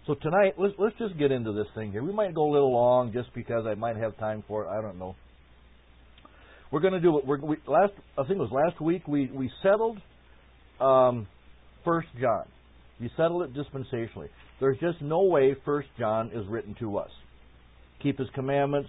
So tonight, let's just get into this thing here. We might go a little long just because I might have time for it. I don't know. We're going to do it. I think it was last week we settled 1 John. We settled it dispensationally. There's just no way 1 John is written to us. Keep His commandments.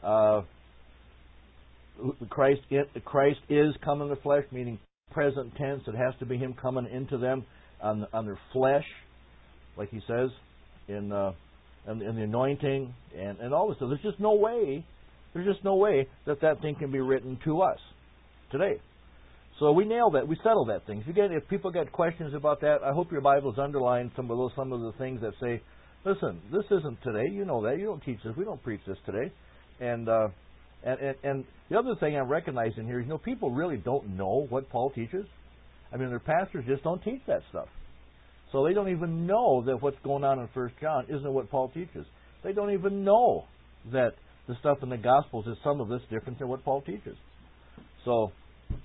Christ is come in the flesh, meaning present tense. It has to be Him coming into them on their flesh, like He says in the anointing and all this stuff. There's just no way that thing can be written to us today. So we nailed that. We settled that thing. If people got questions about that, I hope your Bible's underlined some of the things that say, listen, this isn't today. You know that. You don't teach this. We don't preach this today. And the other thing I'm recognizing here is, people really don't know what Paul teaches. I mean, their pastors just don't teach that stuff. So they don't even know that what's going on in 1 John isn't what Paul teaches. They don't even know that the stuff in the Gospels is some of this different than what Paul teaches. So,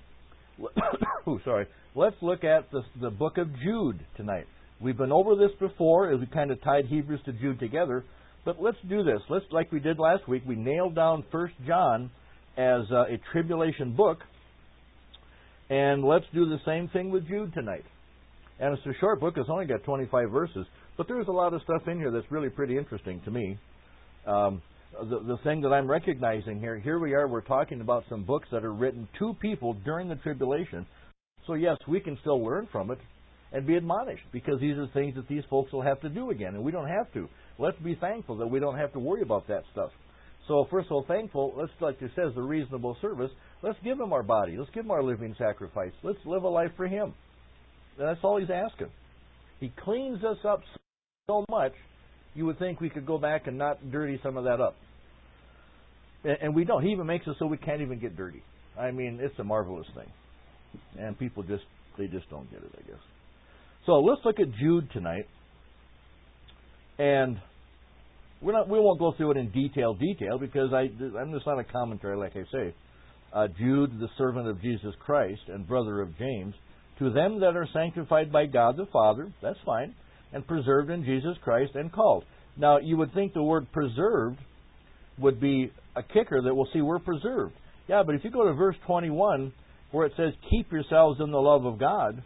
let's look at the book of Jude tonight. We've been over this before as we kind of tied Hebrews to Jude together, but let's do this. Like we did last week, we nailed down 1 John as a tribulation book, and let's do the same thing with Jude tonight. And it's a short book. It's only got 25 verses, but there's a lot of stuff in here that's really pretty interesting to me. The thing that I'm recognizing here we are, we're talking about some books that are written to people during the tribulation. So yes, we can still learn from it and be admonished, because these are things that these folks will have to do again, and we don't have to. Let's be thankful that we don't have to worry about that stuff. So if we're so thankful, let's, like it says, the reasonable service, let's give Him our body. Let's give Him our living sacrifice. Let's live a life for Him. And that's all He's asking. He cleans us up so much, you would think we could go back and not dirty some of that up. And we don't. He even makes it so we can't even get dirty. I mean, it's a marvelous thing. And people just don't get it, I guess. So let's look at Jude tonight. And we won't go through it in detail because I'm just not a commentary, like I say. Jude, the servant of Jesus Christ and brother of James, to them that are sanctified by God the Father, that's fine, and preserved in Jesus Christ and called. Now, you would think the word preserved would be a kicker that we'll see we're preserved. Yeah, but if you go to verse 21, where it says, keep yourselves in the love of God,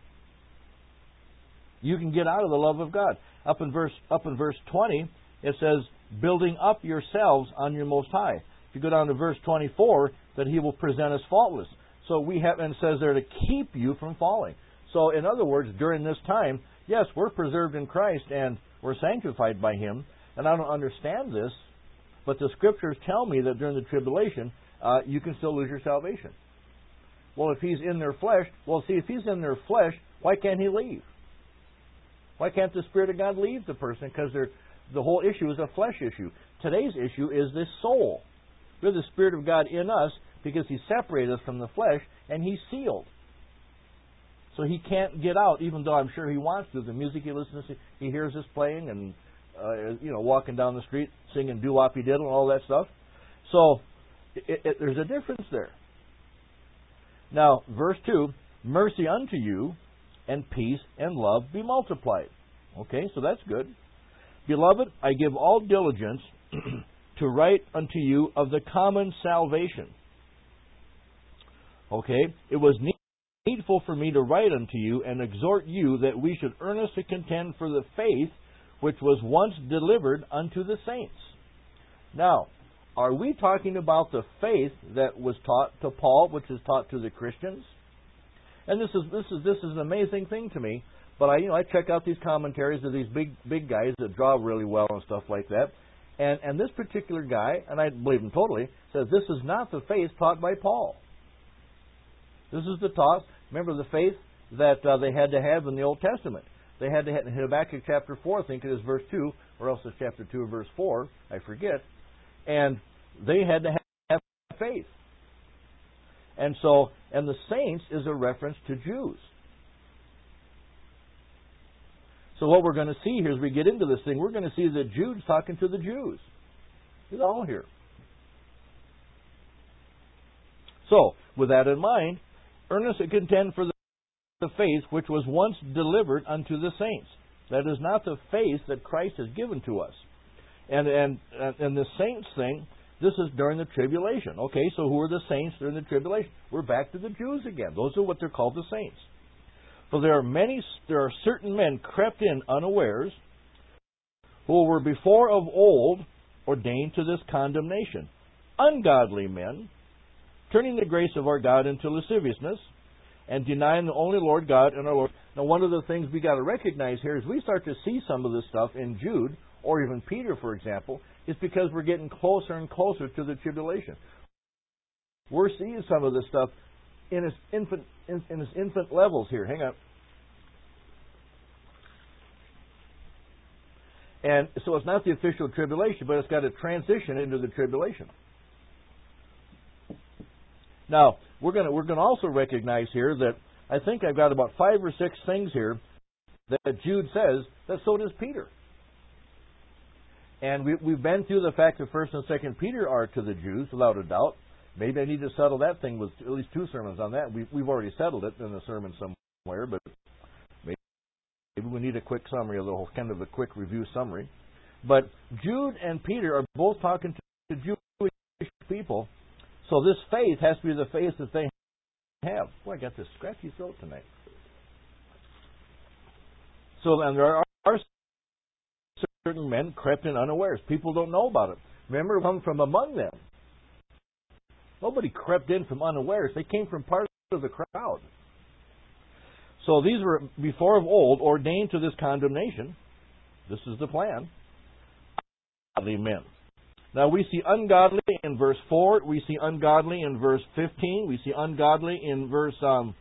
you can get out of the love of God. Up in verse 20, it says, building up yourselves on your Most High. If you go down to verse 24, that He will present us faultless. So we have, and it says there to keep you from falling. So in other words, during this time, yes, we're preserved in Christ and we're sanctified by Him. And I don't understand this, but the Scriptures tell me that during the tribulation, you can still lose your salvation. Well, if He's in their flesh, if He's in their flesh, why can't He leave? Why can't the Spirit of God leave the person? Because the whole issue is a flesh issue. Today's issue is the soul. We have the Spirit of God in us because He separated us from the flesh, and He's sealed. So He can't get out, even though I'm sure He wants to. The music He listens to, He hears us playing and walking down the street singing doo-wop-y-diddle and all that stuff. So there's a difference there. Now, verse 2, mercy unto you, and peace and love be multiplied. Okay, so that's good. Beloved, I give all diligence to write unto you of the common salvation. Okay, it was needful for me to write unto you and exhort you that we should earnestly contend for the faith which was once delivered unto the saints. Now, are we talking about the faith that was taught to Paul, which is taught to the Christians? And this is an amazing thing to me. But I check out these commentaries of these big guys that draw really well and stuff like that. And this particular guy, and I believe him totally, says this is not the faith taught by Paul. This is the taught. Remember the faith that they had to have in the Old Testament. They had to have in Habakkuk chapter 4, I think it is verse 2, or else it's chapter 2 or verse 4, I forget. And they had to have faith. And the saints is a reference to Jews. So what we're going to see here as we get into this thing, we're going to see that Jude's talking to the Jews. It's all here. So, with that in mind, earnestly contend for the faith which was once delivered unto the saints. That is not the faith that Christ has given to us. And the saints thing, this is during the tribulation. Okay, so who are the saints during the tribulation? We're back to the Jews again. Those are what they're called, the saints. For there are certain men crept in unawares, who were before of old ordained to this condemnation. Ungodly men, turning the grace of our God into lasciviousness, and denying the only Lord God and our Lord. Now, one of the things we got to recognize here is we start to see some of this stuff in Jude, or even Peter, for example, is because we're getting closer and closer to the tribulation. We're seeing some of this stuff in its infant levels here. Hang on. And so it's not the official tribulation, but it's got to transition into the tribulation. Now, we're going to also recognize here that I think I've got about 5 or 6 things here that Jude says that so does Peter. And we've been through the fact that 1st and 2nd Peter are to the Jews, without a doubt. Maybe I need to settle that thing with at least 2 sermons on that. We've already settled it in a sermon somewhere, but maybe we need a quick summary, kind of a quick review summary. But Jude and Peter are both talking to Jewish people, so this faith has to be the faith that they have. Boy, I got this scratchy throat tonight. So then there are certain men crept in unawares. People don't know about it. Remember, come from among them. Nobody crept in from unawares. They came from part of the crowd. So these were before of old ordained to this condemnation. This is the plan. Godly men. Now we see ungodly in verse 4. We see ungodly in verse 15. We see ungodly in verse...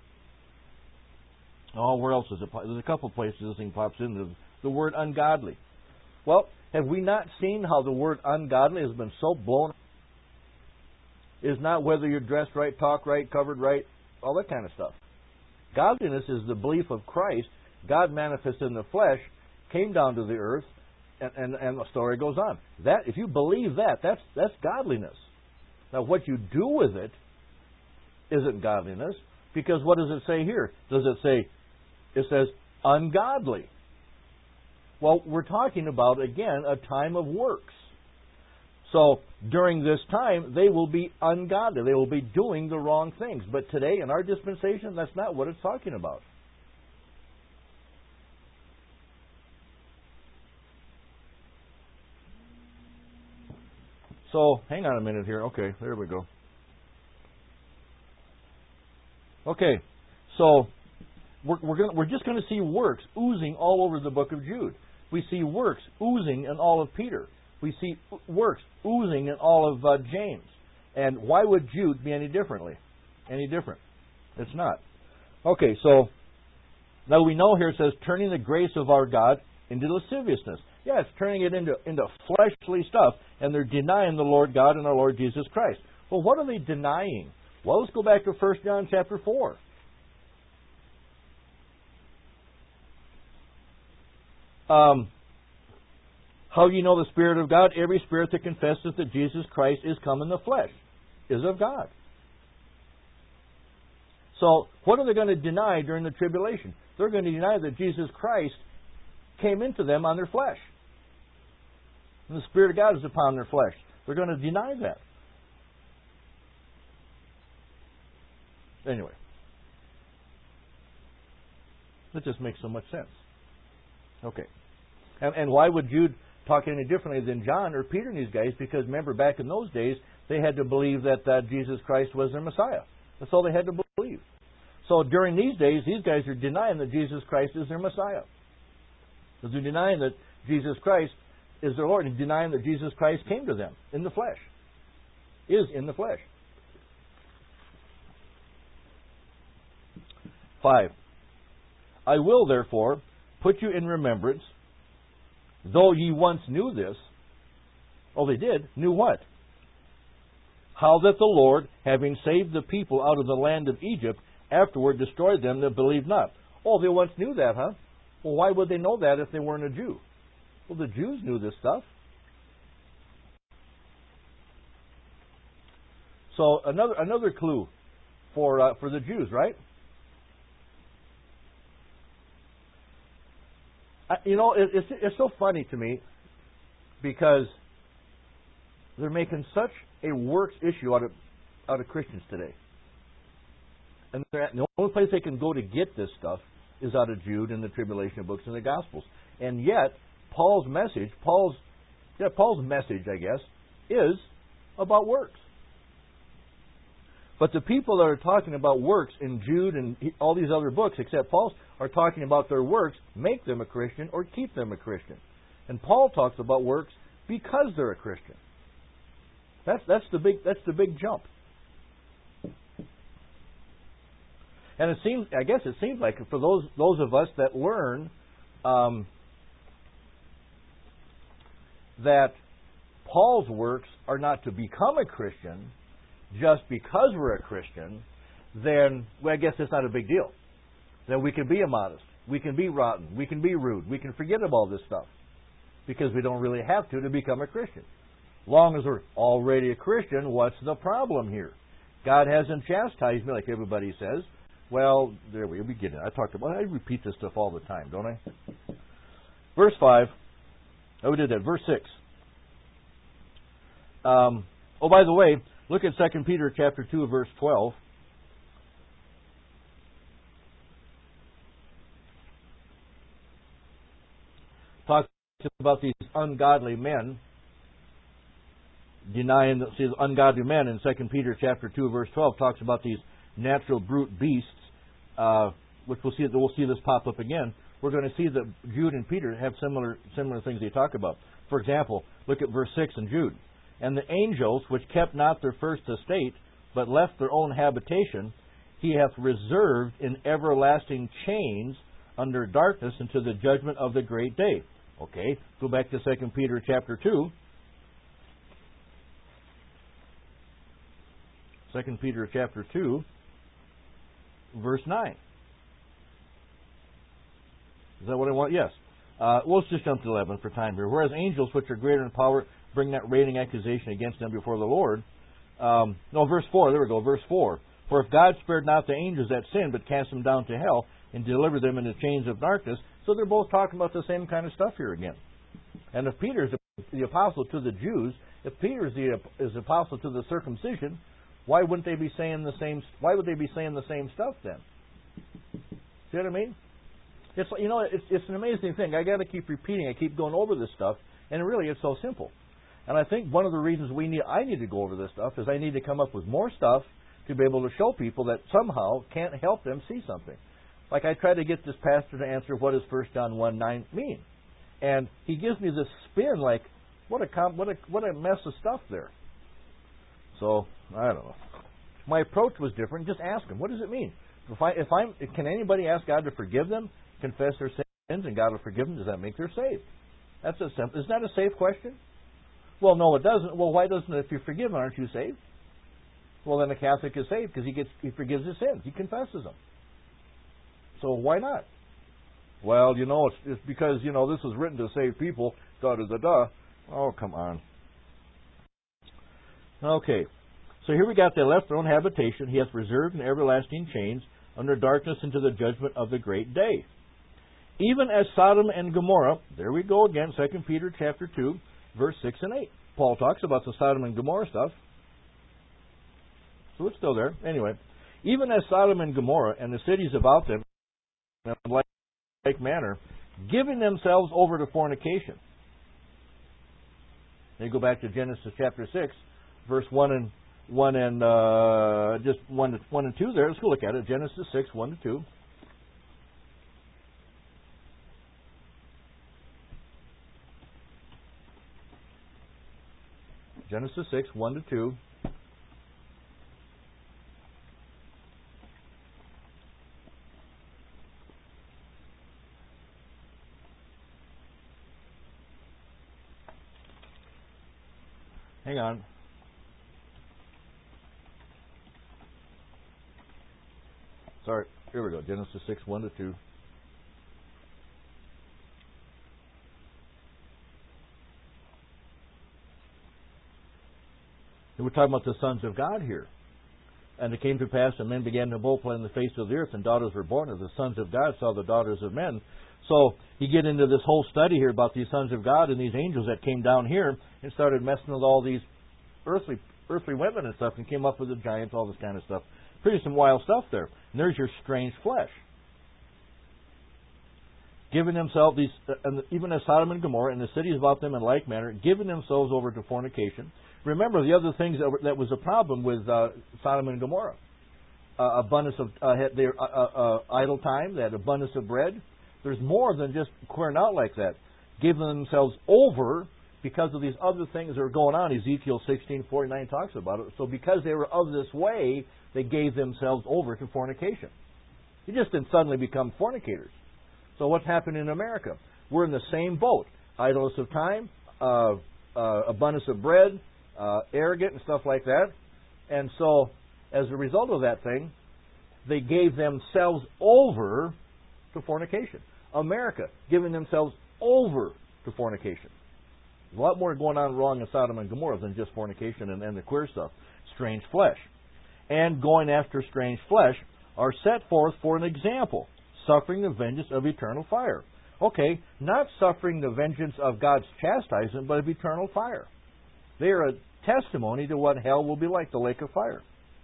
where else is it? There's a couple places this thing pops in. The word ungodly. Well, have we not seen how the word ungodly has been so blown? Is not whether you're dressed right, talk right, covered right, all that kind of stuff. Godliness is the belief of Christ. God manifested in the flesh, came down to the earth, and the story goes on. That, if you believe that, that's godliness. Now, what you do with it isn't godliness, because what does it say here? Does it say? It says ungodly. Well, we're talking about, again, a time of works. So, during this time, they will be ungodly. They will be doing the wrong things. But today, in our dispensation, that's not what it's talking about. So, hang on a minute here. Okay, there we go. Okay, so we're just going to see works oozing all over the book of Jude. We see works oozing in all of Peter. We see works oozing in all of James. And why would Jude be any different? It's not. Okay, so now we know here it says, turning the grace of our God into lasciviousness. Yeah, it's turning it into fleshly stuff, and they're denying the Lord God and our Lord Jesus Christ. Well, what are they denying? Well, let's go back to 1 John chapter 4. How do you know the Spirit of God? Every spirit that confesses that Jesus Christ is come in the flesh is of God. So, what are they going to deny during the tribulation? They're going to deny that Jesus Christ came into them on their flesh. And the Spirit of God is upon their flesh. They're going to deny that. Anyway. That just makes so much sense. Okay. And why would Jude talk any differently than John or Peter and these guys? Because remember, back in those days, they had to believe that Jesus Christ was their Messiah. That's all they had to believe. So during these days, these guys are denying that Jesus Christ is their Messiah. So they're denying that Jesus Christ is their Lord, and denying that Jesus Christ came to them in the flesh. Is in the flesh. 5. I will, therefore, put you in remembrance, though ye once knew this. Oh, they did. Knew what? How that the Lord, having saved the people out of the land of Egypt, afterward destroyed them that believed not. Oh, they once knew that, huh? Well, why would they know that if they weren't a Jew? Well, the Jews knew this stuff. So another clue for the Jews, right? It's so funny to me because they're making such a works issue out of Christians today. And the only place they can go to get this stuff is out of Jude and the tribulation books and the Gospels. And yet, Paul's message, I guess, is about works. But the people that are talking about works in Jude and all these other books, except Paul's, are talking about their works make them a Christian or keep them a Christian. And Paul talks about works because they're a Christian. That's the big jump. And it seems like for those of us that learn that Paul's works are not to become a Christian just because we're a Christian, then I guess it's not a big deal. Then we can be immodest, we can be rotten, we can be rude, we can forget about all this stuff because we don't really have to become a Christian. Long as we're already a Christian, what's the problem here? God hasn't chastised me like everybody says. Well, there we begin. I repeat this stuff all the time, don't I? Verse 5. Oh, we did that. Verse 6. By the way, look at 2 Peter chapter 2, verse 12. Talks about these ungodly men ungodly men in 2 Peter chapter 2, verse 12 talks about these natural brute beasts, which we'll see this pop up again. We're going to see that Jude and Peter have similar things they talk about. For example, look at verse 6 in Jude. And the angels, which kept not their first estate, but left their own habitation, he hath reserved in everlasting chains under darkness unto the judgment of the great day. Okay, go back to 2 Peter chapter 2. 2 Peter chapter 2, verse 9. Is that what I want? Yes. Let's just jump to 11 for time here. Whereas angels, which are greater in power, bring not raining accusation against them before the Lord. Verse 4. There we go. Verse 4. For if God spared not the angels that sinned, but cast them down to hell, and delivered them into chains of darkness. So they're both talking about the same kind of stuff here again. And if Peter is the apostle to the Jews, if Peter is the apostle to the circumcision, why wouldn't they be saying the same? Why would they be saying the same stuff then? See what I mean? It's an amazing thing. I got to keep repeating. I keep going over this stuff, and really, it's so simple. And I think one of the reasons I need to go over this stuff is I need to come up with more stuff to be able to show people that somehow can't help them see something. Like I try to get this pastor to answer what does 1 John 1:9 mean, and he gives me this spin like what a mess of stuff there. So I don't know. My approach was different. Just ask him, what does it mean? Can anybody ask God to forgive them, confess their sins, and God will forgive them? Does that make them saved? That's a simple. Is that a safe question? Well, no, it doesn't. Well, why doesn't it? If you're forgiven, aren't you saved? Well, then a Catholic is saved because he forgives his sins. He confesses them. So why not? Well, it's because this was written to save people. Da da da da. Oh, come on. Okay. So here we got they left their own habitation. He hath reserved in everlasting chains under darkness into the judgment of the great day. Even as Sodom and Gomorrah, there we go again, 2 Peter chapter 2, verse 6 and 8. Paul talks about the Sodom and Gomorrah stuff. So it's still there. Anyway, even as Sodom and Gomorrah and the cities about them in like manner, giving themselves over to fornication. Then you go back to Genesis chapter 6, verse 1 and 1 and 2 there. Let's go look at it. Genesis 6, 1 to 2. Genesis 6, 1 to 2. Hang on. Sorry, here we go. Genesis 6, 1 to 2. And we're talking about the sons of God here. And it came to pass, and men began to multiply in the face of the earth, and daughters were born, and the sons of God saw the daughters of men. So you get into this whole study here about these sons of God and these angels that came down here and started messing with all these earthly women and stuff, and came up with the giants, all this kind of stuff. Pretty some wild stuff there. And there's your strange flesh. Giving themselves, even as Sodom and Gomorrah and the cities about them in like manner, giving themselves over to fornication. Remember the other things that was a problem with Sodom and Gomorrah. Abundance of idle time, they had abundance of bread. There's more than just clearing out like that. Giving themselves over because of these other things that are going on. Ezekiel 16:49 talks about it. So because they were of this way, they gave themselves over to fornication. You just didn't suddenly become fornicators. So what's happening in America? We're in the same boat. Idleness of time, abundance of bread, arrogant and stuff like that. And so, as a result of that thing, they gave themselves over to fornication. America, giving themselves over to fornication. There's a lot more going on wrong in Sodom and Gomorrah than just fornication and the queer stuff. Strange flesh. And going after strange flesh are set forth for an example, suffering the vengeance of eternal fire. Okay, not suffering the vengeance of God's chastisement, but of eternal fire. They are a testimony to what hell will be like, the lake of fire.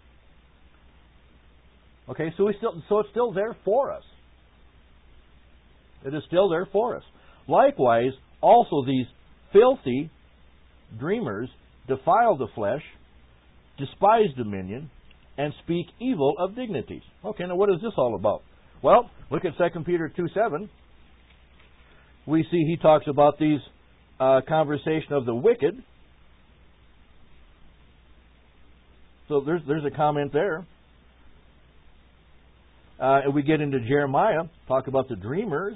Okay, so it's still there for us. It is still there for us. Likewise, also these filthy dreamers defile the flesh, despise dominion, and speak evil of dignities. Okay, now what is this all about? Well, look at 2 Peter 2:7. We see he talks about these conversation of the wicked. So there's a comment there. And we get into Jeremiah, talk about the dreamers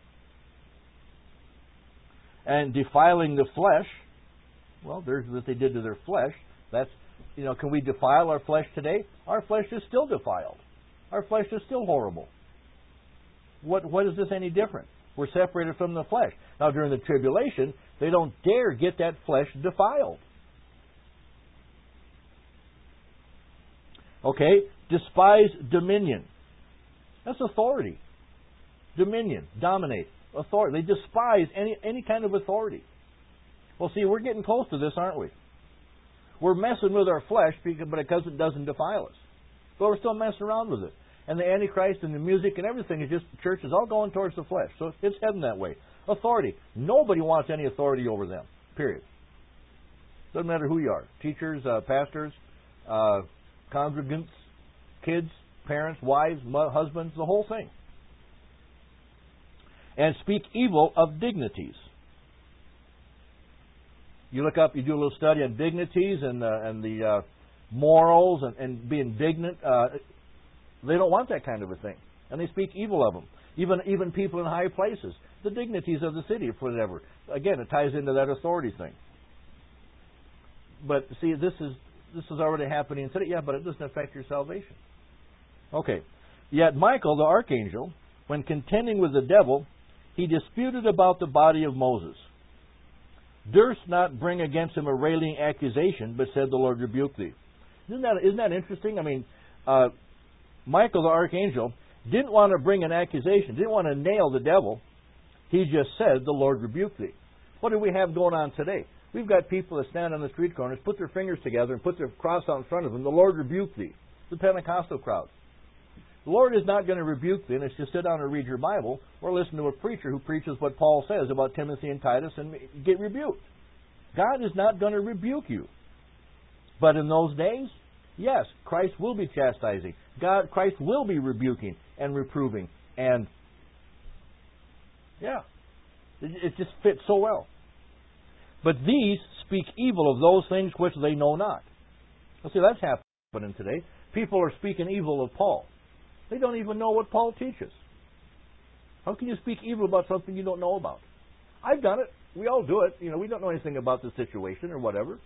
and defiling the flesh. Well, there's what they did to their flesh. That's, can we defile our flesh today? Our flesh is still defiled. Our flesh is still horrible. What is this any different? We're separated from the flesh. Now, during the tribulation, they don't dare get that flesh defiled. Okay? Despise dominion. That's authority. Dominion. Dominate. Authority. They despise any kind of authority. Well, see, we're getting close to this, aren't we? We're messing with our flesh because it doesn't defile us. But we're still messing around with it. And the Antichrist and the music and everything is just, church is all going towards the flesh. So it's heading that way. Authority. Nobody wants any authority over them. Period. Doesn't matter who you are. Teachers, pastors, congregants, kids, parents, wives, husbands, the whole thing. And speak evil of dignities. You look up, you do a little study on dignities and the morals and being dignant. They don't want that kind of a thing. And they speak evil of them. Even people in high places. The dignities of the city, or whatever. Again, it ties into that authority thing. But see, this is already happening today. Yeah, but it doesn't affect your salvation. Okay. Yet Michael, the archangel, when contending with the devil, he disputed about the body of Moses. Durst not bring against him a railing accusation, but said, the Lord rebuke thee. Isn't that interesting? I mean, Michael, the archangel, didn't want to bring an accusation, didn't want to nail the devil. He just said, the Lord rebuke thee. What do we have going on today? We've got people that stand on the street corners, put their fingers together, and put their cross out in front of them. The Lord rebuke thee. The Pentecostal crowd. The Lord is not going to rebuke thee unless you sit down and read your Bible or listen to a preacher who preaches what Paul says about Timothy and Titus and get rebuked. God is not going to rebuke you. But in those days, yes, Christ will be chastising. Christ will be rebuking and reproving. And, yeah, it just fits so well. But these speak evil of those things which they know not. Well, see, that's happening today. People are speaking evil of Paul. They don't even know what Paul teaches. How can you speak evil about something you don't know about? I've done it. We all do it. We don't know anything about the situation or whatever.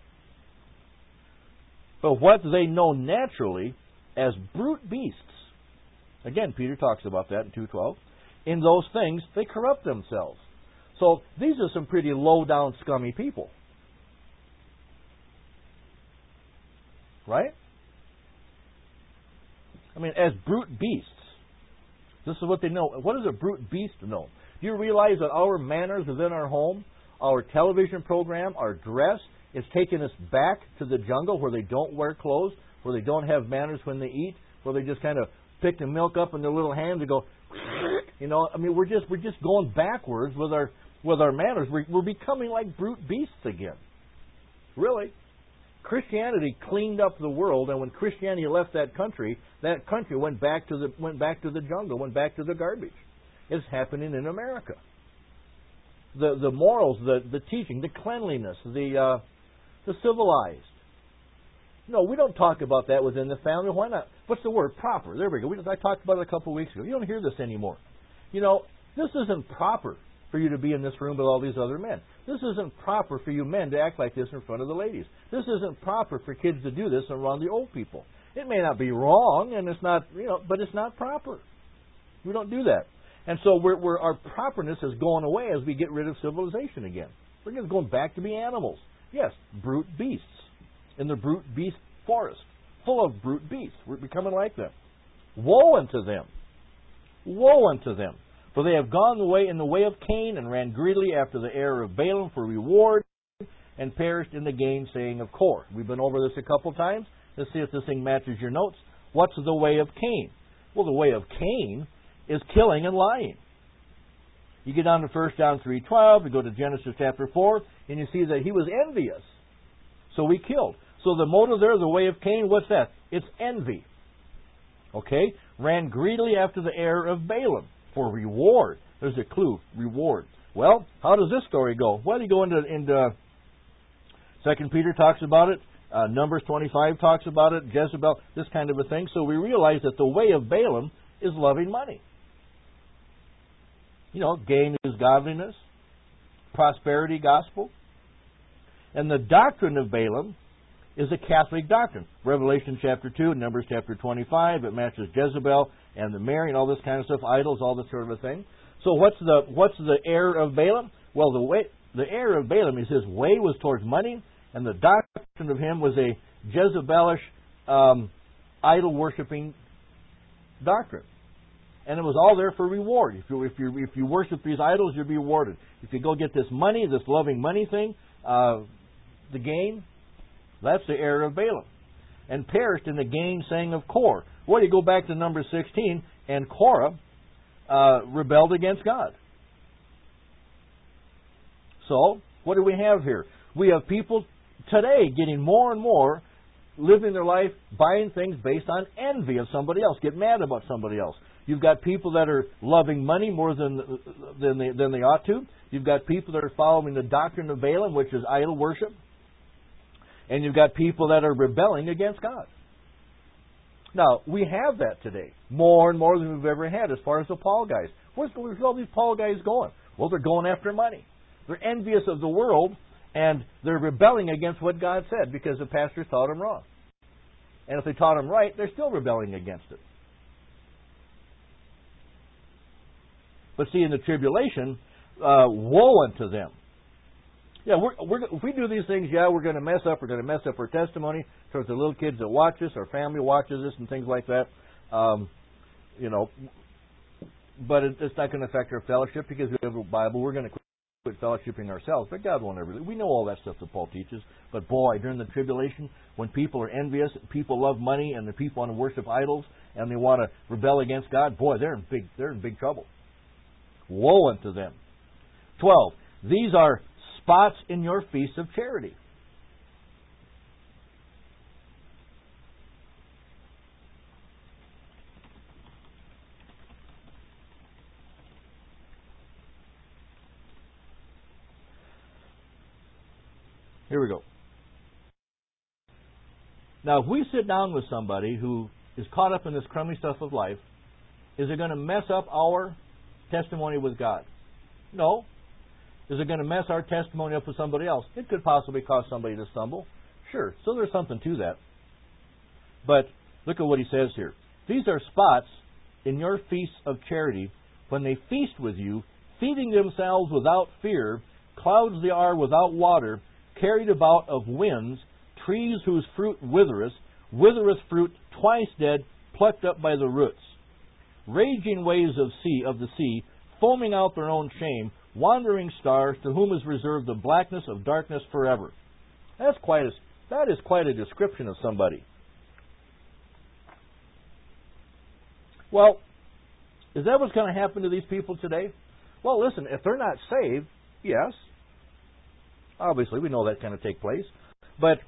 But what they know naturally as brute beasts. Again, Peter talks about that in 2:12. In those things, they corrupt themselves. So these are some pretty low-down, scummy people. Right? I mean, as brute beasts. This is what they know. What does a brute beast know? Do you realize that our manners within our home, our television program, our dress, is taking us back to the jungle where they don't wear clothes, where they don't have manners when they eat, where they just kind of pick the milk up in their little hands and go, you know, I mean, we're just going backwards with our manners. We're becoming like brute beasts again. Really. Christianity cleaned up the world, and when Christianity left that country went back to the jungle, went back to the garbage. It's happening in America. The morals, the teaching, the cleanliness, the civilized. No, we don't talk about that within the family. Why not? What's the word? Proper. There we go. I talked about it a couple of weeks ago. You don't hear this anymore. You know, this isn't proper for you to be in this room with all these other men. This isn't proper for you men to act like this in front of the ladies. This isn't proper for kids to do this around the old people. It may not be wrong, and it's not, you know, but it's not proper. We don't do that. And so our properness is going away as we get rid of civilization again. We're just going back to be animals. Yes, brute beasts in the brute beast forest, full of brute beasts. We're becoming like them. Woe unto them. Woe unto them. For they have gone in the way of Cain, and ran greedily after the heir of Balaam for reward, and perished in the gainsaying of Kor. We've been over this a couple times. Let's see if this thing matches your notes. What's the way of Cain? Well, the way of Cain is killing and lying. You get down to 1 John 3:12, you go to Genesis chapter 4, and you see that he was envious. So he killed. So the motive there, the way of Cain, what's that? It's envy. Okay? Ran greedily after the heir of Balaam for reward. There's a clue, reward. Well, how does this story go? Well, you go into 2 Peter talks about it. Numbers 25 talks about it. Jezebel, this kind of a thing. So we realize that the way of Balaam is loving money. You know, gain is godliness, prosperity gospel. And the doctrine of Balaam is a Catholic doctrine. Revelation chapter 2, Numbers chapter 25, it matches Jezebel and the Mary and all this kind of stuff, idols, all this sort of a thing. So what's the heir of Balaam? Well, the heir of Balaam is his way was towards money, and the doctrine of him was a Jezebelish idol-worshipping doctrine. And it was all there for reward. If you worship these idols, you'll be rewarded. If you go get this money, this loving money thing, the gain, that's the heir of Balaam. And perished in the gainsaying of Kor. Well, you go back to number 16, and Korah rebelled against God. So, what do we have here? We have people today getting more and more living their life buying things based on envy of somebody else, get mad about somebody else. You've got people that are loving money more than they ought to. You've got people that are following the doctrine of Balaam, which is idol worship. And you've got people that are rebelling against God. Now, we have that today, more and more than we've ever had as far as the Paul guys. Where's all these Paul guys going? Well, they're going after money. They're envious of the world, and they're rebelling against what God said because the pastors taught them wrong. And if they taught them right, they're still rebelling against it. But see, in the tribulation, woe unto them. Yeah, if we do these things, we're going to mess up. We're going to mess up our testimony towards the little kids that watch us, our family watches us, and things like that. But it's not going to affect our fellowship because we have a Bible. We're going to quit fellowshipping ourselves, but God won't ever. We know all that stuff that Paul teaches. But boy, during the tribulation, when people are envious, people love money, and the people want to worship idols, and they want to rebel against God, boy, they're in big trouble. Woe unto them. 12. These are spots in your feast of charity. Here we go. Now, if we sit down with somebody who is caught up in this crummy stuff of life, is it going to mess up our testimony with God? No. Is it going to mess our testimony up with somebody else? It could possibly cause somebody to stumble. Sure. So there's something to that. But look at what he says here. These are spots in your feasts of charity when they feast with you, feeding themselves without fear, clouds they are without water, carried about of winds, trees whose fruit withereth fruit twice dead, plucked up by the roots. Raging waves of the sea, foaming out their own shame, wandering stars, to whom is reserved the blackness of darkness forever. That is quite a description of somebody. Well, is that what's going to happen to these people today? Well, listen, if they're not saved, yes. Obviously, we know that kind of take place. But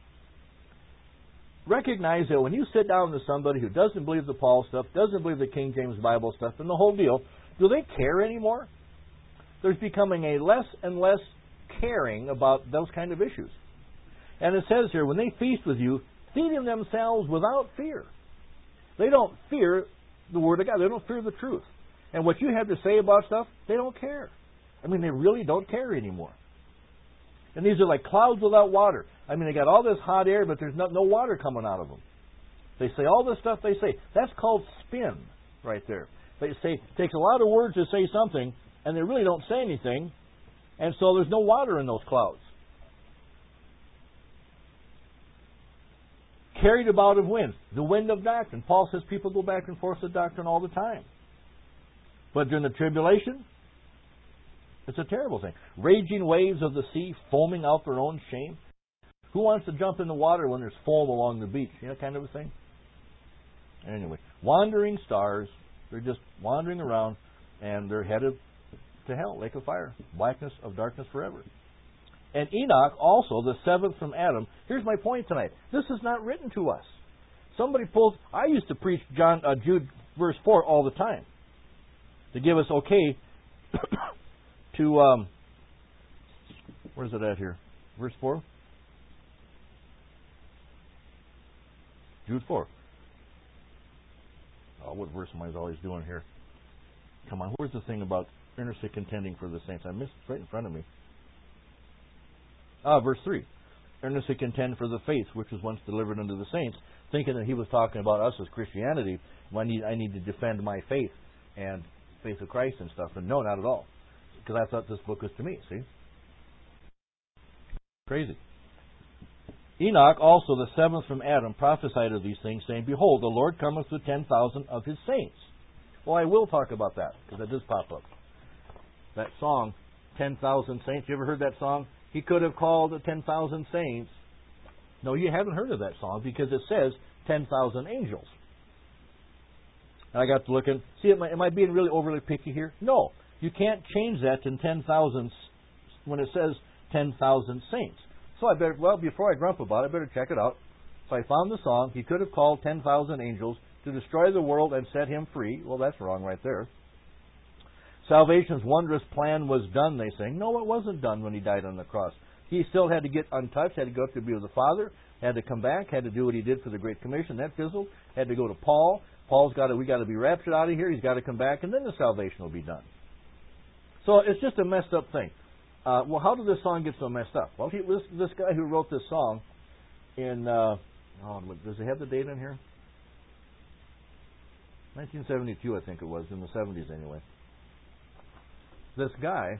recognize that when you sit down with somebody who doesn't believe the Paul stuff, doesn't believe the King James Bible stuff, and the whole deal, do they care anymore? There's becoming a less and less caring about those kind of issues. And it says here, when they feast with you, feeding themselves without fear. They don't fear the Word of God. They don't fear the truth. And what you have to say about stuff, they don't care. I mean, they really don't care anymore. And these are like clouds without water. I mean, they got all this hot air, but there's no water coming out of them. They say all this stuff they say. That's called spin right there. They say it takes a lot of words to say something, and they really don't say anything, and so there's no water in those clouds. Carried about of wind, the wind of doctrine. Paul says people go back and forth with doctrine all the time. But during the tribulation, it's a terrible thing. Raging waves of the sea, foaming out their own shame. Who wants to jump in the water when there's foam along the beach? You know, kind of a thing. Anyway, wandering stars. They're just wandering around, and they're headed to hell, lake of fire, blackness of darkness forever. And Enoch, also the seventh from Adam. Here's my point tonight. This is not written to us. Somebody pulls. I used to preach Jude verse 4 all the time to give us okay to where's it at here? Verse 4. Jude 4. Oh, what verse am I always doing here? Come on, where's the thing about earnestly contending for the saints? I missed it right in front of me. Verse 3. Earnestly contend for the faith which was once delivered unto the saints, thinking that he was talking about us as Christianity. I need to defend my faith and faith of Christ and stuff. And no, not at all. Because I thought this book was to me, see? Crazy. Enoch, also the seventh from Adam, prophesied of these things, saying, Behold, the Lord cometh with 10,000 of his saints. Well, I will talk about that, because that does pop up. That song, 10,000 saints. You ever heard that song? He could have called the 10,000 saints. No, you haven't heard of that song, because it says 10,000 angels. And I got to look and see, am I being really overly picky here? No. You can't change that to 10,000 when it says 10,000 saints. So I better, before I grump about it, I better check it out. So I found the song, He could have called 10,000 angels to destroy the world and set him free. Well, that's wrong right there. Salvation's wondrous plan was done, they sing. No, it wasn't done when he died on the cross. He still had to get untouched, had to go up to be with the Father, had to come back, had to do what he did for the Great Commission. That fizzled. Had to go to Paul. We got to be raptured out of here. He's got to come back, and then the salvation will be done. So it's just a messed up thing. Well, how did this song get so messed up? Well, this guy who wrote this song in, does it have the date in here? 1972, I think it was, in the 70s anyway. This guy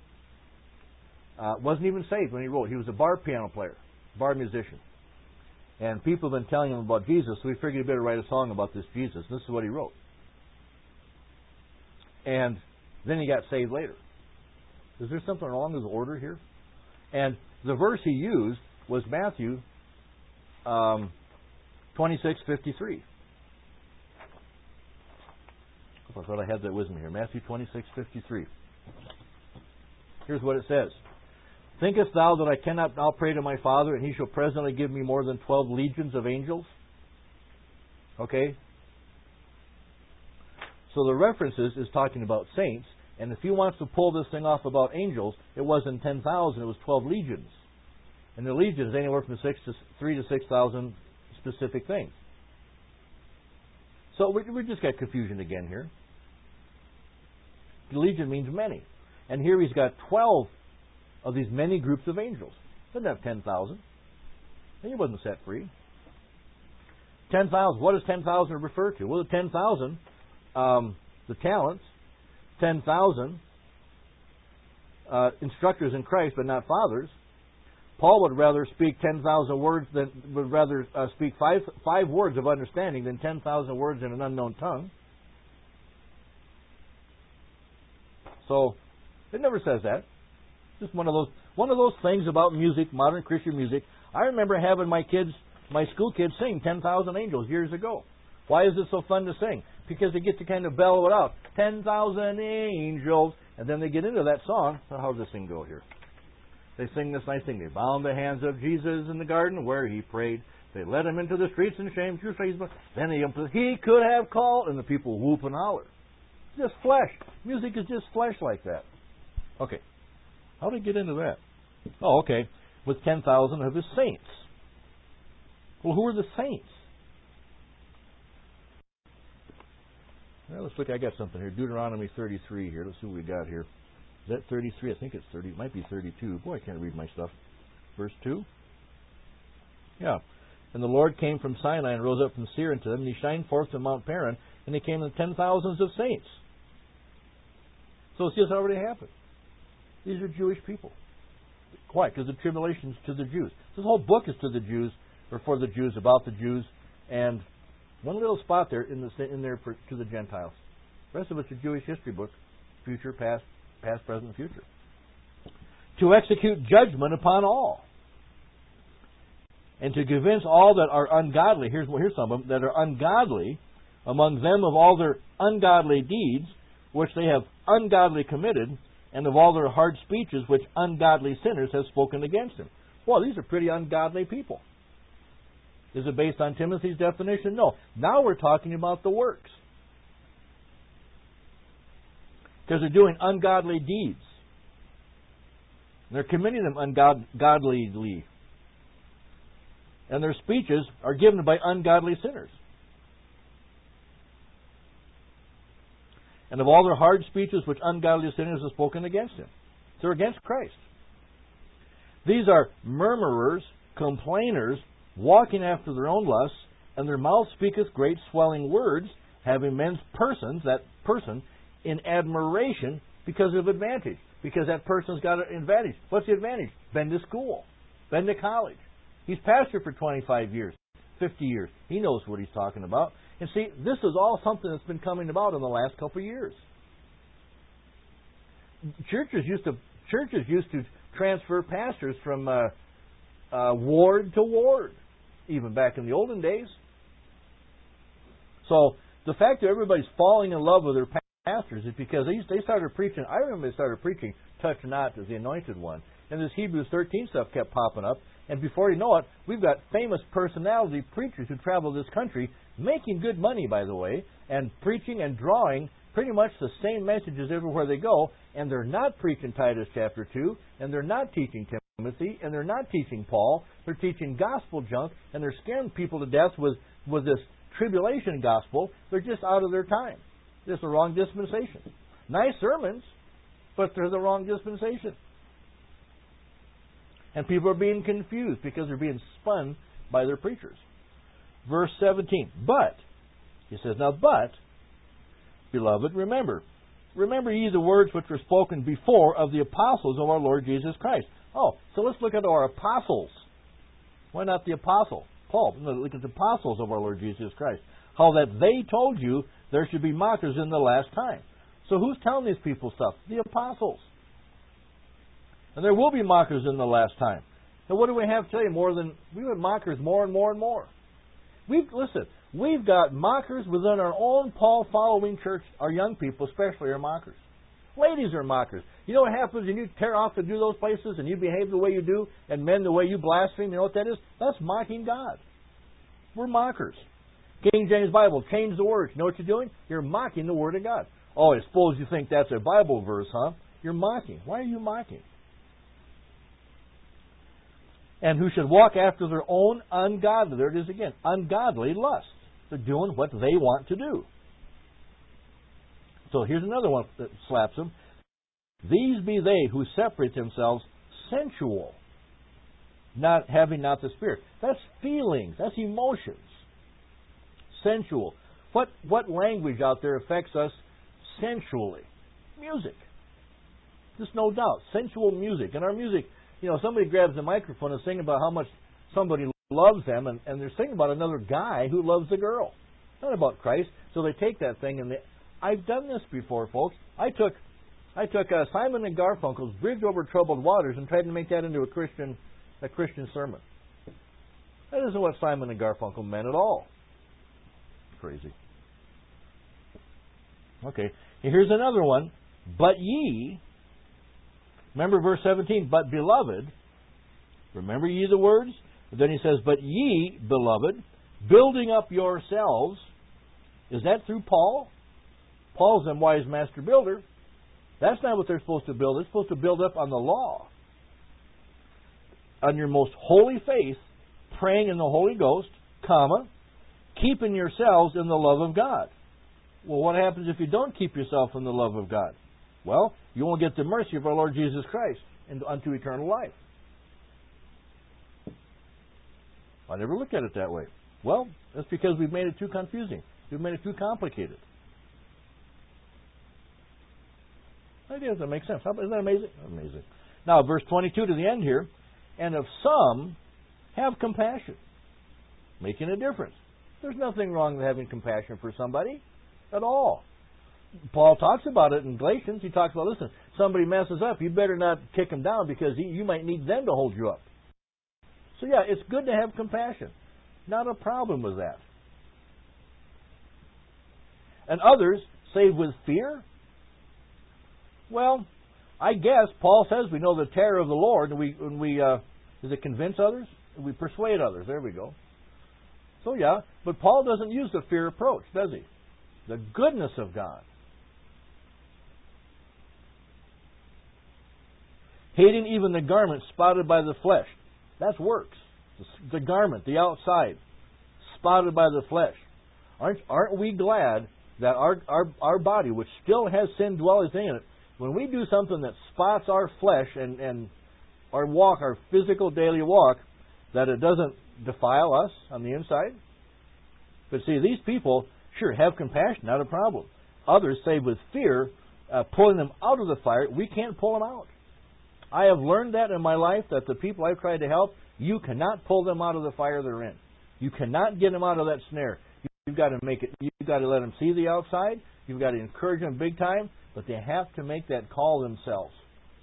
wasn't even saved when he wrote. He was a bar piano player, bar musician. And people have been telling him about Jesus, so he figured he better write a song about this Jesus. This is what he wrote. And then he got saved later. Is there something wrong with the order here? And the verse he used was Matthew 26:53. I thought I had that with me here. Matthew 26:53. Here's what it says. Thinkest thou that I cannot now pray to my Father, and he shall presently give me more than 12 legions of angels? Okay? So the references is talking about saints, and if he wants to pull this thing off about angels, it wasn't 10,000, it was 12 legions. And the legions is anywhere from 3 to 6,000 specific things. So we just got confusion again here. Legion means many. And here he's got 12 of these many groups of angels. Doesn't have 10,000. And he wasn't set free. 10,000. What does 10,000 refer to? Well, the 10,000, the talents, 10,000 instructors in Christ, but not fathers, Paul would rather speak 10,000 words would rather speak five words of understanding than 10,000 words in an unknown tongue. So it never says that. Just one of those things about music, modern Christian music. I remember having my school kids sing 10,000 Angels years ago. Why is it so fun to sing? Because they get to kind of bellow it out. 10,000 angels. And then they get into that song. So how does this thing go here? They sing this nice thing. They bound the hands of Jesus in the garden where he prayed. They led him into the streets and shame. Then he could have called. And the people whoop and holler. It's just flesh. Music is just flesh like that. Okay. How did he get into that? Oh, okay. With 10,000 of his saints. Well, who are the saints? Well, let's look. I got something here. Deuteronomy 33 here. Let's see what we got here. Is that 33? I think it's 30. It might be 32. Boy, I can't read my stuff. Verse 2. Yeah. And the Lord came from Sinai and rose up from Seir unto them, and he shined forth to Mount Paran, and he came in 10,000s of saints. So it's just already happened. These are Jewish people. Why? Because the tribulation's to the Jews. This whole book is to the Jews, or for the Jews, about the Jews, and one little spot there in there to the Gentiles. The rest of it's a Jewish history book, future, past, present, future. To execute judgment upon all, and to convince all that are ungodly. Here's some of them that are ungodly among them of all their ungodly deeds which they have ungodly committed, and of all their hard speeches which ungodly sinners have spoken against him. Well, these are pretty ungodly people. Is it based on Timothy's definition? No. Now we're talking about the works. Because they're doing ungodly deeds. They're committing them ungodlily. And their speeches are given by ungodly sinners. And of all their hard speeches which ungodly sinners have spoken against him. They're against Christ. These are murmurers, complainers, walking after their own lusts, and their mouth speaketh great swelling words, having men's persons, that person, in admiration because of advantage. Because that person's got an advantage. What's the advantage? Been to school. Been to college. He's pastored for 25 years, 50 years. He knows what he's talking about. And see, this is all something that's been coming about in the last couple of years. Churches used to transfer pastors from ward to ward, even back in the olden days. So the fact that everybody's falling in love with their pastors is because they started preaching. I remember they started preaching, touch not as the anointed one. And this Hebrews 13 stuff kept popping up. And before you know it, we've got famous personality preachers who travel this country, making good money, by the way, and preaching and drawing pretty much the same messages everywhere they go. And they're not preaching Titus chapter 2, and they're not teaching Timothy, and they're not teaching Paul. They're teaching gospel junk, and they're scaring people to death with this tribulation gospel. They're just out of their time. It's the wrong dispensation. Nice sermons, but they're the wrong dispensation. And people are being confused because they're being spun by their preachers. Verse 17. But, he says, now but, beloved, remember ye the words which were spoken before of the apostles of our Lord Jesus Christ. Oh, so let's look at our apostles. Why not the apostle? Paul. No, look at the apostles of our Lord Jesus Christ. How that they told you there should be mockers in the last time. So who's telling these people stuff? The apostles. And there will be mockers in the last time. And what do we have today? We have mockers more and more and more. We've got mockers within our own Paul-following church. Our young people especially are mockers. Ladies are mockers. You know what happens when you tear off to do those places and you behave the way you do, and men the way you blaspheme? You know what that is? That's mocking God. We're mockers. King James Bible, change the words. You know what you're doing? You're mocking the Word of God. Oh, I suppose you think that's a Bible verse, huh? You're mocking. Why are you mocking? And who should walk after their own ungodly, there it is again, ungodly lust. They're doing what they want to do. So here's another one that slaps them. These be they who separate themselves sensual, not having not the Spirit. That's feelings. That's emotions. Sensual. What language out there affects us sensually? Music. There's no doubt. Sensual music. And our music somebody grabs the microphone and sings about how much somebody loves them, and they're singing about another guy who loves the girl. Not about Christ. So they take that thing, and I've done this before, folks. I took Simon and Garfunkel's "Bridge Over Troubled Waters" and tried to make that into a Christian sermon. That isn't what Simon and Garfunkel meant at all. Crazy. Okay, here's another one. But ye, remember verse 17, but beloved, remember ye the words? But then he says, but ye, beloved, building up yourselves. Is that through Paul? Paul's a wise master builder. That's not what they're supposed to build. They're supposed to build up on the law. On your most holy faith, praying in the Holy Ghost, keeping yourselves in the love of God. Well, what happens if you don't keep yourself in the love of God? Well, you won't get the mercy of our Lord Jesus Christ unto eternal life. I never looked at it that way. Well, that's because we've made it too confusing. We've made it too complicated. I guess that makes sense. Isn't that amazing? Amazing. Now, verse 22 to the end here. And of some, have compassion, making a difference. There's nothing wrong with having compassion for somebody at all. Paul talks about it in Galatians. He talks about, listen, somebody messes up, you better not kick him down because you might need them to hold you up. So yeah, it's good to have compassion. Not a problem with that. And others, save with fear? Well, I guess Paul says we know the terror of the Lord, and we does it convince others? We persuade others. There we go. So yeah, but Paul doesn't use the fear approach, does he? The goodness of God. Hating even the garment spotted by the flesh. That's works. The garment, the outside, spotted by the flesh. Aren't we glad that our body, which still has sin dwelling in it, when we do something that spots our flesh and our walk, our physical daily walk, that it doesn't defile us on the inside? But see, these people, sure, have compassion, not a problem. Others say with fear, pulling them out of the fire, we can't pull them out. I have learned that in my life, that the people I've tried to help, you cannot pull them out of the fire they're in. You cannot get them out of that snare. You've got to make it. You've got to let them see the outside. You've got to encourage them big time, but they have to make that call themselves.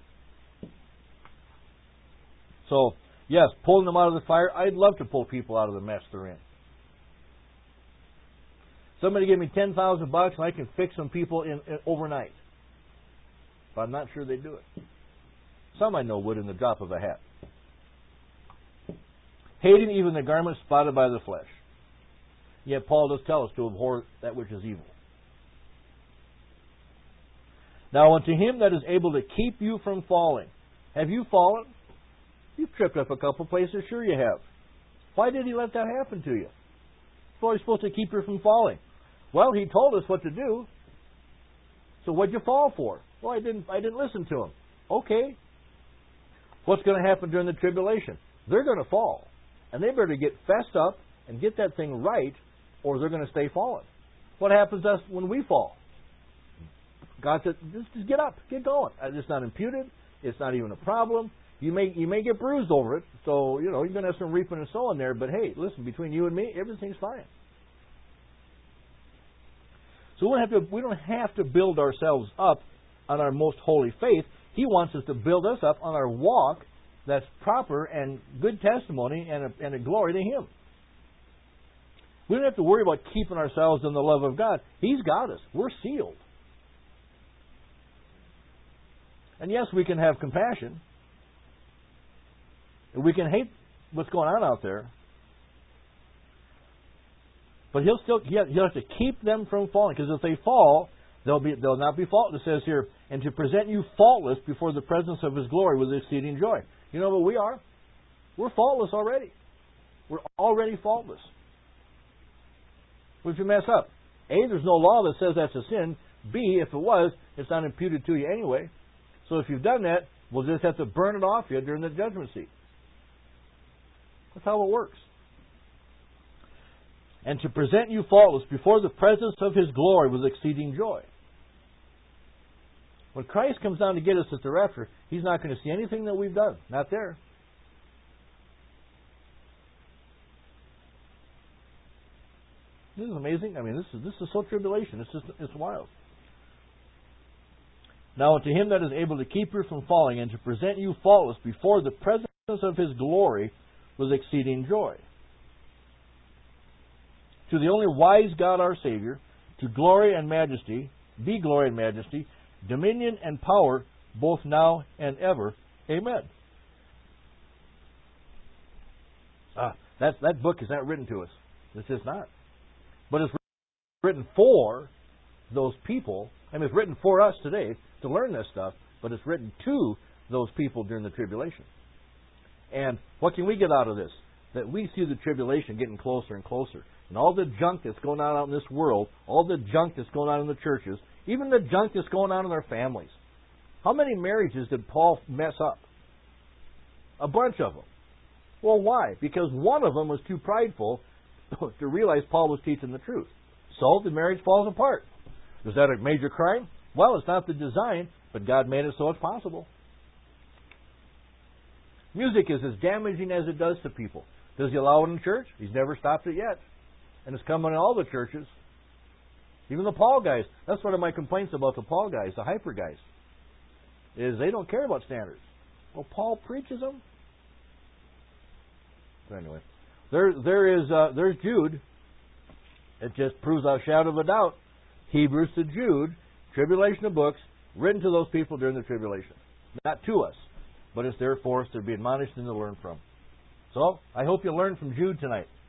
So, yes, pulling them out of the fire. I'd love to pull people out of the mess they're in. Somebody give me $10,000 and I can fix some people in overnight. But I'm not sure they do it. Some I know would in the drop of a hat. Hating even the garment spotted by the flesh. Yet Paul does tell us to abhor that which is evil. Now unto him that is able to keep you from falling. Have you fallen? You've tripped up a couple places, sure you have. Why did he let that happen to you? Well, he's supposed to keep you from falling. Well, he told us what to do. So what'd you fall for? Well, I didn't listen to him. Okay. What's going to happen during the tribulation? They're going to fall. And they better get fessed up and get that thing right, or they're going to stay fallen. What happens to us when we fall? God said, just get up, get going. It's not imputed. It's not even a problem. You may get bruised over it, so you're going to have some reaping and sowing there. But hey, listen, between you and me, everything's fine. So we don't have to build ourselves up on our most holy faith. He wants us to build us up on our walk that's proper and good testimony and a glory to Him. We don't have to worry about keeping ourselves in the love of God. He's got us. We're sealed. And yes, we can have compassion. We can hate what's going on out there. But he'll have to keep them from falling. Because if they fall, they'll not be faultless. It says here, and to present you faultless before the presence of His glory with exceeding joy. You know what we are? We're faultless already. We're already faultless. What if you mess up? A, there's no law that says that's a sin. B, if it was, it's not imputed to you anyway. So if you've done that, we'll just have to burn it off you during the judgment seat. That's how it works. And to present you faultless before the presence of His glory with exceeding joy. When Christ comes down to get us at the rapture, He's not going to see anything that we've done. Not there. This is amazing. I mean, this is so tribulation. It's wild. Now unto Him that is able to keep you from falling and to present you faultless before the presence of His glory with exceeding joy. To the only wise God our Savior, to glory and majesty, be glory and majesty, dominion and power, both now and ever. Amen. That book is not written to us. It's just not. But it's written for those people. I mean, it's written for us today to learn this stuff, but it's written to those people during the tribulation. And what can we get out of this? That we see the tribulation getting closer and closer. And all the junk that's going on out in this world, all the junk that's going on in the churches, even the junk that's going on in their families. How many marriages did Paul mess up? A bunch of them. Well, why? Because one of them was too prideful to realize Paul was teaching the truth. So the marriage falls apart. Is that a major crime? Well, it's not the design, but God made it so it's possible. Music is as damaging as it does to people. Does He allow it in church? He's never stopped it yet. And it's coming in all the churches. Even the Paul guys. That's one of my complaints about the Paul guys, the hyper guys, is they don't care about standards. Well, Paul preaches them. So anyway, there's Jude. It just proves without a shadow of a doubt. Hebrews to Jude, tribulation of books, written to those people during the tribulation. Not to us, but it's there for us to be admonished and to learn from. So, I hope you learned from Jude tonight.